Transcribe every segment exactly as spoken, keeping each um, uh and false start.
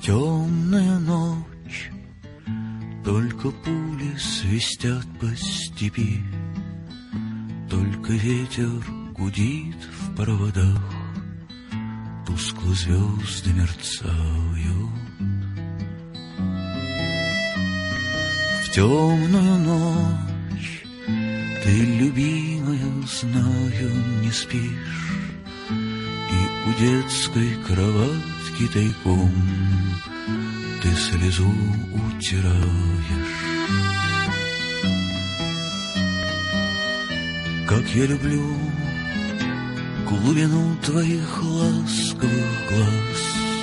Темная ночь, только пули свистят по степи, только ветер гудит в проводах, тускло звезды мерцают. В темную ночь ты, любимая, знаю, не спишь, и у детской кроватки тайком ты слезу утираешь. Как я люблю глубину твоих ласковых глаз,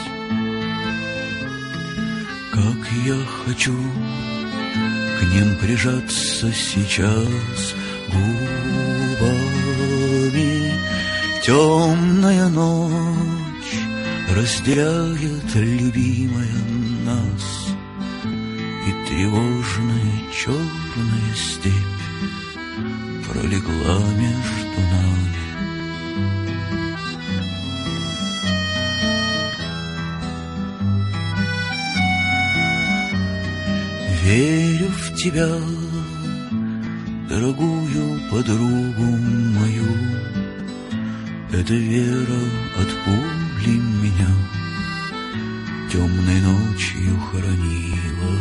как я хочу к ним прижаться сейчас губами. Темная ночь разделяет, любимая, нас, и тревожная черная степь пролегла между нами. Верю в тебя, дорогую подругу мою, эта вера от пули меня темной ночью хоронила.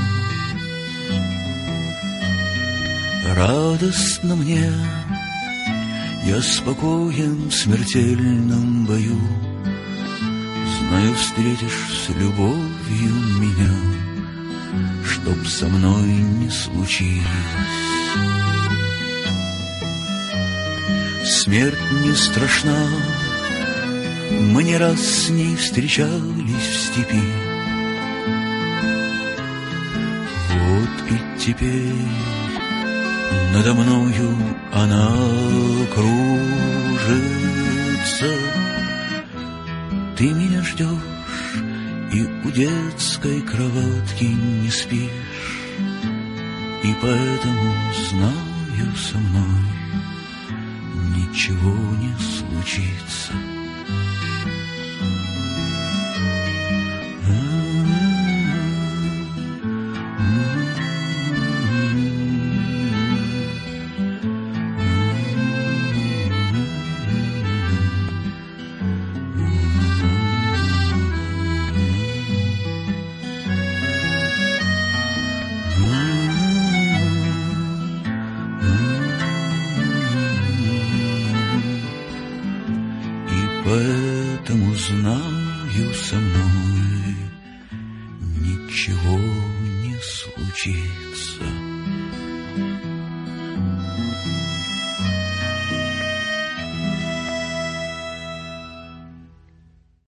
Радостно мне, я спокоен в смертельном бою, знаю, встретишь с любовью меня, чтоб со мной не случилось. Смерть не страшна, мы не раз с ней встречались в степи. Вот и теперь надо мною она кружится. Ты меня ждешь и у детской кроватки не спишь, и поэтому знаю, со мной ничего не случится. Поэтому знаю, со мной ничего не случится.